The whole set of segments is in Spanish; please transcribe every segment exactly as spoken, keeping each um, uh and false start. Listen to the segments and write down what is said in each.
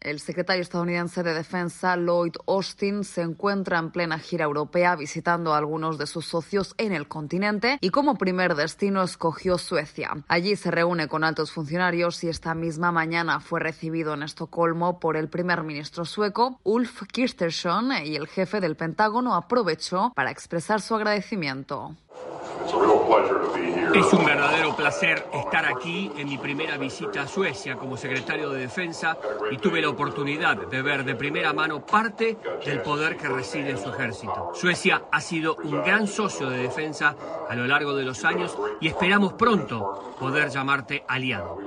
El secretario estadounidense de Defensa, Lloyd Austin, se encuentra en plena gira europea visitando a algunos de sus socios en el continente y como primer destino escogió Suecia. Allí se reúne con altos funcionarios y esta misma mañana fue recibido en Estocolmo por el primer ministro sueco, Ulf Kristersson, y el jefe del Pentágono aprovechó para expresar su agradecimiento. Es un verdadero placer estar aquí en mi primera visita a Suecia como secretario de Defensa y tuve la oportunidad de ver de primera mano parte del poder que reside en su ejército. Suecia ha sido un gran socio de defensa a lo largo de los años y esperamos pronto poder llamarte aliado.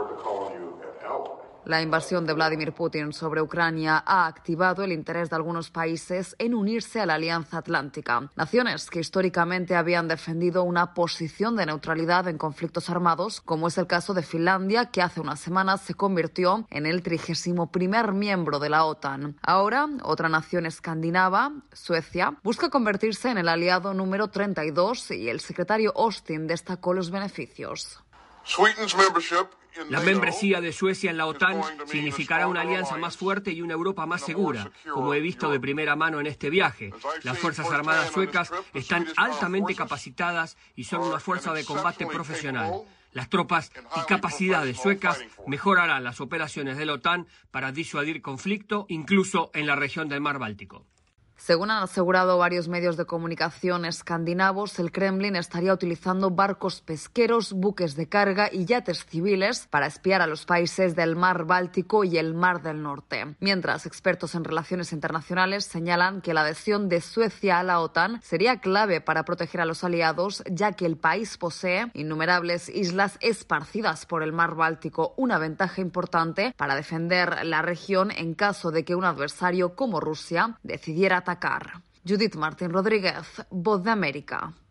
La invasión de Vladimir Putin sobre Ucrania ha activado el interés de algunos países en unirse a la Alianza Atlántica. Naciones que históricamente habían defendido una posición de neutralidad en conflictos armados, como es el caso de Finlandia, que hace unas semanas se convirtió en el trigésimo primer miembro de la OTAN. Ahora, otra nación escandinava, Suecia, busca convertirse en el aliado número treinta y dos y el secretario Austin destacó los beneficios. La membresía de Suecia en la OTAN significará una alianza más fuerte y una Europa más segura, como he visto de primera mano en este viaje. Las Fuerzas Armadas suecas están altamente capacitadas y son una fuerza de combate profesional. Las tropas y capacidades suecas mejorarán las operaciones de la OTAN para disuadir conflicto, incluso en la región del Mar Báltico. Según han asegurado varios medios de comunicación escandinavos, el Kremlin estaría utilizando barcos pesqueros, buques de carga y yates civiles para espiar a los países del Mar Báltico y el Mar del Norte. Mientras, expertos en relaciones internacionales señalan que la adhesión de Suecia a la OTAN sería clave para proteger a los aliados, ya que el país posee innumerables islas esparcidas por el Mar Báltico, una ventaja importante para defender la región en caso de que un adversario como Rusia decidiera atacar. Judith Martín Rodríguez, Voz de América.